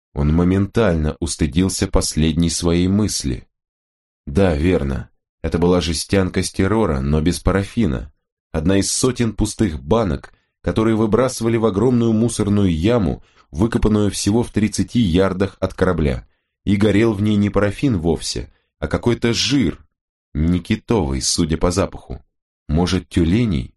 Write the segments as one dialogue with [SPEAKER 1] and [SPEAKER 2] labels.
[SPEAKER 1] Он моментально устыдился последней своей мысли. Да, верно, это была жестянка стирора, но без парафина. Одна из сотен пустых банок, которые выбрасывали в огромную мусорную яму, выкопанную всего в 30 ярдах от корабля, и горел в ней не парафин вовсе, а какой-то жир, не китовый, судя по запаху, может, тюленей?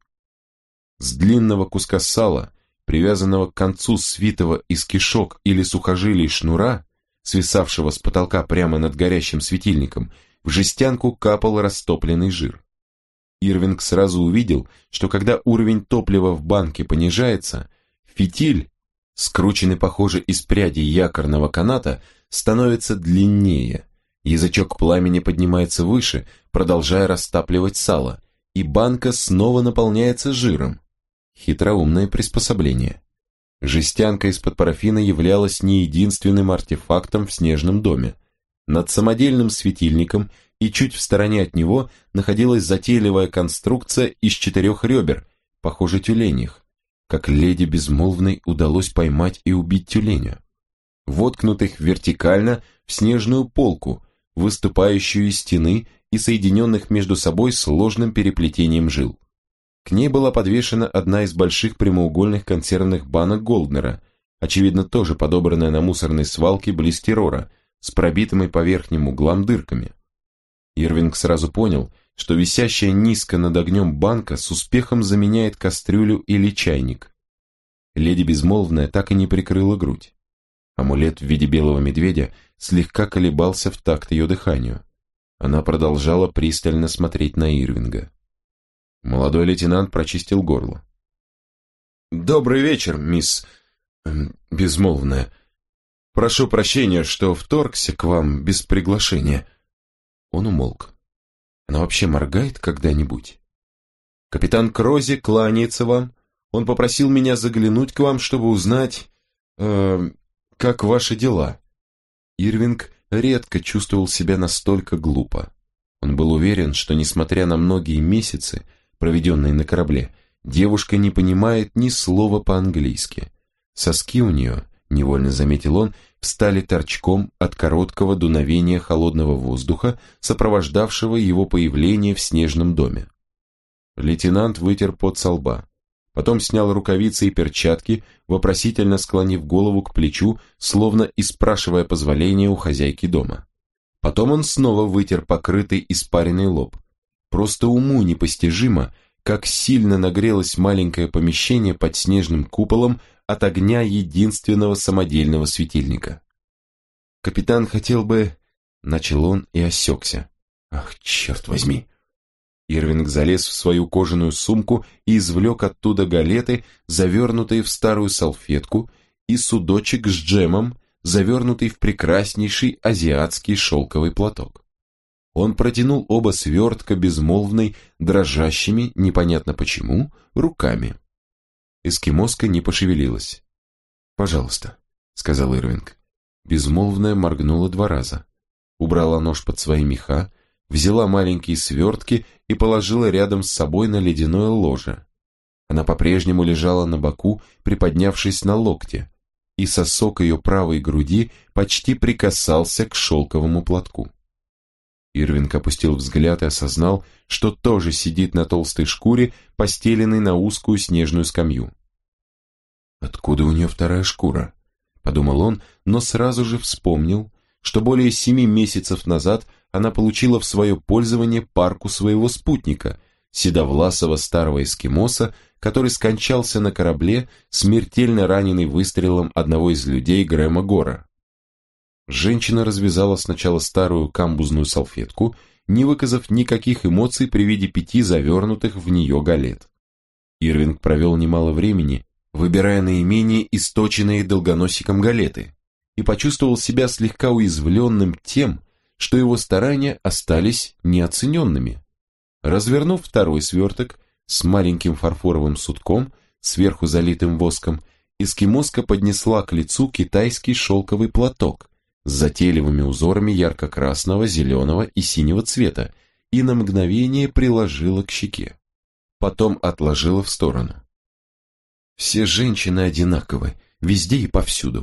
[SPEAKER 1] С длинного куска сала, привязанного к концу свитого из кишок или сухожилий шнура, свисавшего с потолка прямо над горящим светильником, в жестянку капал растопленный жир. Ирвинг сразу увидел, что когда уровень топлива в банке понижается, фитиль, скрученный, похоже, из прядей якорного каната, становится длиннее, язычок пламени поднимается выше, продолжая растапливать сало, и банка снова наполняется жиром. Хитроумное приспособление. Жестянка из-под парафина являлась не единственным артефактом в снежном доме. Над самодельным светильником и чуть в стороне от него находилась затейливая конструкция из 4 ребер, похоже тюленьих, как леди Безмолвной удалось поймать и убить тюленя, воткнутых вертикально в снежную полку, выступающую из стены и соединенных между собой сложным переплетением жил. К ней была подвешена одна из больших прямоугольных консервных банок Голднера, очевидно тоже подобранная на мусорной свалке близ террора, с пробитыми по верхним углам дырками. Ирвинг сразу понял, что висящая низко над огнем банка с успехом заменяет кастрюлю или чайник. Леди Безмолвная так и не прикрыла грудь. Амулет в виде белого медведя слегка колебался в такт ее дыханию. Она продолжала пристально смотреть на Ирвинга. Молодой лейтенант прочистил горло. «Добрый вечер, мисс... Безмолвная. Прошу прощения, что вторгся к вам без приглашения». Он умолк. Она вообще моргает когда-нибудь? «Капитан Крози кланяется вам. Он попросил меня заглянуть к вам, чтобы узнать, как ваши дела». Ирвинг редко чувствовал себя настолько глупо. Он был уверен, что, несмотря на многие месяцы, проведенные на корабле, девушка не понимает ни слова по-английски. Соски у нее, невольно заметил он, встали торчком от короткого дуновения холодного воздуха, сопровождавшего его появление в снежном доме. Лейтенант вытер пот со лба, потом снял рукавицы и перчатки, вопросительно склонив голову к плечу, словно и спрашивая позволения у хозяйки дома. Потом он снова вытер покрытый испаренный лоб. Просто уму непостижимо, как сильно нагрелось маленькое помещение под снежным куполом от огня единственного самодельного светильника. «Капитан хотел бы...» — начал он и осекся. «Ах, черт возьми!» Ирвинг залез в свою кожаную сумку и извлек оттуда галеты, завернутые в старую салфетку, и судочек с джемом, завернутый в прекраснейший азиатский шелковый платок. Он протянул оба свертка Безмолвной, дрожащими, непонятно почему, руками. Эскимоска не пошевелилась. «Пожалуйста», — сказал Ирвинг. Безмолвная моргнула 2 раза. Убрала нож под свои меха, взяла маленькие свертки и положила рядом с собой на ледяное ложе. Она по-прежнему лежала на боку, приподнявшись на локте, и сосок ее правой груди почти прикасался к шелковому платку. Ирвинг опустил взгляд и осознал, что тоже сидит на толстой шкуре, постеленной на узкую снежную скамью. «Откуда у нее 2-я шкура?» — подумал он, но сразу же вспомнил, что более 7 месяцев назад она получила в свое пользование парку своего спутника, седовласого старого эскимоса, который скончался на корабле, смертельно раненый выстрелом одного из людей Грэма Гора. Женщина развязала сначала старую камбузную салфетку, не выказав никаких эмоций при виде 5 завернутых в нее галет. Ирвинг провел немало времени, выбирая наименее источенные долгоносиком галеты, и почувствовал себя слегка уязвленным тем, что его старания остались неоцененными. Развернув 2-й сверток с маленьким фарфоровым сутком, сверху залитым воском, эскимоска поднесла к лицу китайский шелковый платок с затейливыми узорами ярко-красного, зеленого и синего цвета и на мгновение приложила к щеке. Потом отложила в сторону. «Все женщины одинаковы, везде и повсюду.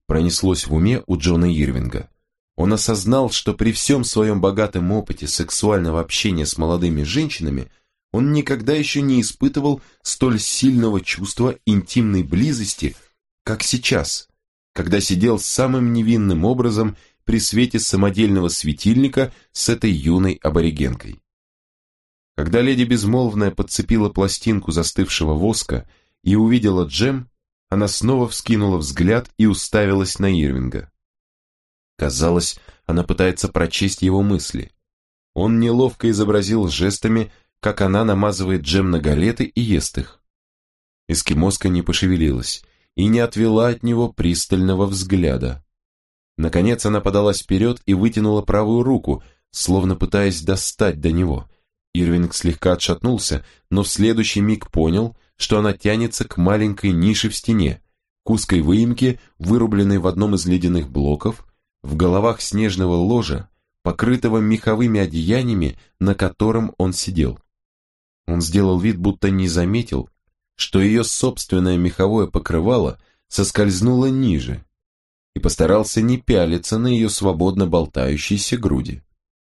[SPEAKER 1] пронеслось в уме у Джона Ирвинга. Он осознал, что при всем своем богатом опыте сексуального общения с молодыми женщинами он никогда еще не испытывал столь сильного чувства интимной близости, как сейчас, когда сидел самым невинным образом при свете самодельного светильника с этой юной аборигенкой. Когда леди Безмолвная подцепила пластинку застывшего воска и увидела джем, она снова вскинула взгляд и уставилась на Ирвинга. Казалось, она пытается прочесть его мысли. Он неловко изобразил жестами, как она намазывает джем на галеты и ест их. Эскимоска не пошевелилась и не отвела от него пристального взгляда. Наконец она подалась вперед и вытянула правую руку, словно пытаясь достать до него. Ирвинг слегка отшатнулся, но в следующий миг понял, что она тянется к маленькой нише в стене, к узкой выемке, вырубленной в одном из ледяных блоков, в головах снежного ложа, покрытого меховыми одеяниями, на котором он сидел. Он сделал вид, будто не заметил, что ее собственное меховое покрывало соскользнуло ниже, и постарался не пялиться на ее свободно болтающиеся груди.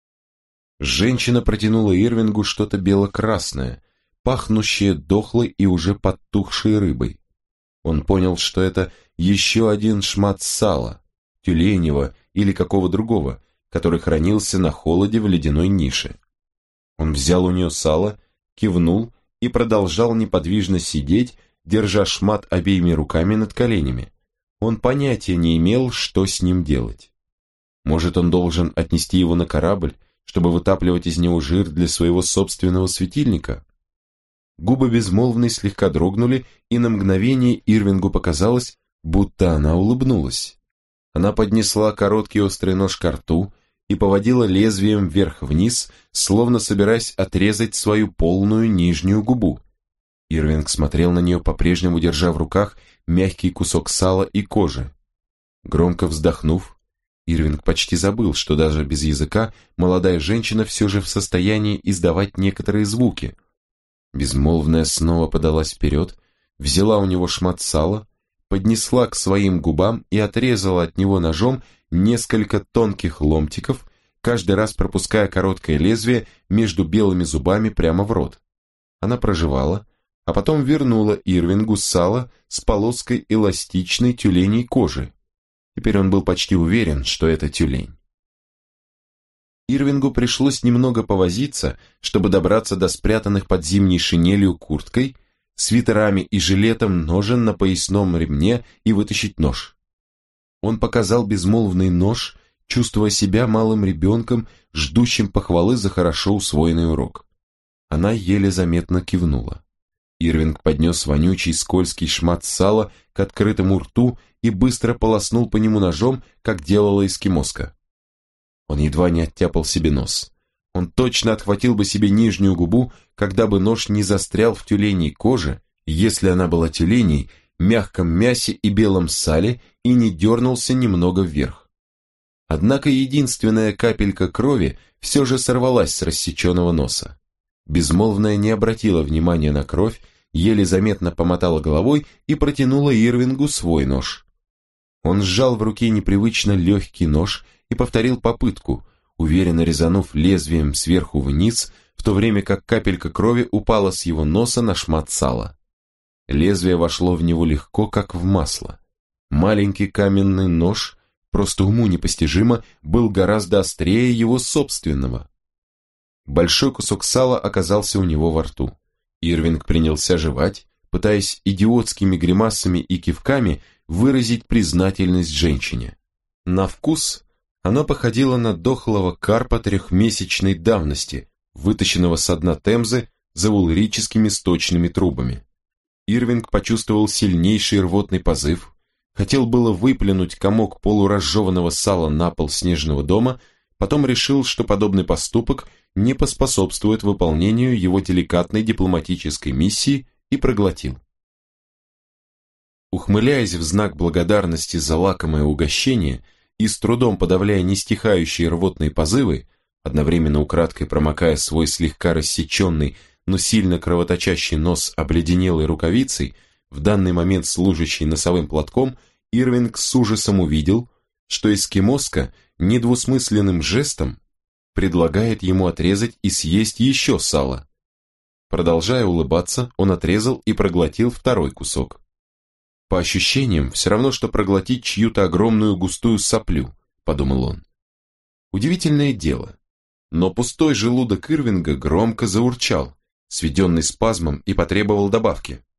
[SPEAKER 1] Женщина протянула Ирвингу что-то бело-красное, пахнущее дохлой и уже подтухшей рыбой. Он понял, что это еще один шмат сала, тюленевого или какого другого, который хранился на холоде в ледяной нише. Он взял у нее сало, кивнул и продолжал неподвижно сидеть, держа шмат обеими руками над коленями. Он понятия не имел, что с ним делать. Может, он должен отнести его на корабль, чтобы вытапливать из него жир для своего собственного светильника? Губы Безмолвной слегка дрогнули, и на мгновение Ирвингу показалось, будто она улыбнулась. Она поднесла короткий острый нож ко рту и поводила лезвием вверх-вниз, словно собираясь отрезать свою полную нижнюю губу. Ирвинг смотрел на нее, по-прежнему держа в руках мягкий кусок сала и кожи. Громко вздохнув, Ирвинг почти забыл, что даже без языка молодая женщина все же в состоянии издавать некоторые звуки. Безмолвная снова подалась вперед, взяла у него шмат сала, поднесла к своим губам и отрезала от него ножом несколько тонких ломтиков, каждый раз пропуская короткое лезвие между белыми зубами прямо в рот. Она прожевала, а потом вернула Ирвингу сало с полоской эластичной тюленей кожи. Теперь он был почти уверен, что это тюлень. Ирвингу пришлось немного повозиться, чтобы добраться до спрятанных под зимней шинелью курткой, свитерами и жилетом ножен на поясном ремне и вытащить нож. Он показал Безмолвный нож, чувствуя себя малым ребенком, ждущим похвалы за хорошо усвоенный урок. Она еле заметно кивнула. Ирвинг поднес вонючий скользкий шмат сала к открытому рту и быстро полоснул по нему ножом, как делала эскимоска. Он едва не оттяпал себе нос. Он точно отхватил бы себе нижнюю губу, когда бы нож не застрял в тюленей коже, если она была тюленей, мягком мясе и белом сале, и не дернулся немного вверх. Однако единственная капелька крови все же сорвалась с рассеченного носа. Безмолвная не обратила внимания на кровь, еле заметно помотала головой и протянула Ирвингу свой нож. Он сжал в руке непривычно легкий нож и повторил попытку, уверенно резанув лезвием сверху вниз, в то время как капелька крови упала с его носа на шмат сала. Лезвие вошло в него легко, как в масло. Маленький каменный нож, просто уму непостижимо, был гораздо острее его собственного. Большой кусок сала оказался у него во рту. Ирвинг принялся жевать, пытаясь идиотскими гримасами и кивками выразить признательность женщине. На вкус оно походило на дохлого карпа трехмесячной давности, вытащенного со дна Темзы за улрическими сточными трубами. Ирвинг почувствовал сильнейший рвотный позыв, хотел было выплюнуть комок полуразжеванного сала на пол снежного дома, потом решил, что подобный поступок не поспособствует выполнению его деликатной дипломатической миссии, и проглотил. Ухмыляясь в знак благодарности за лакомое угощение и с трудом подавляя нестихающие рвотные позывы, одновременно украдкой промокая свой слегка рассеченный, но сильно кровоточащий нос обледенелой рукавицей, в данный момент служащей носовым платком, Ирвинг с ужасом увидел, что эскимоска недвусмысленным жестом предлагает ему отрезать и съесть еще сало. Продолжая улыбаться, он отрезал и проглотил второй кусок. По ощущениям, все равно, что проглотить чью-то огромную густую соплю, подумал он. Удивительное дело, но пустой желудок Ирвинга громко заурчал, сведенный спазмом, и потребовал добавки.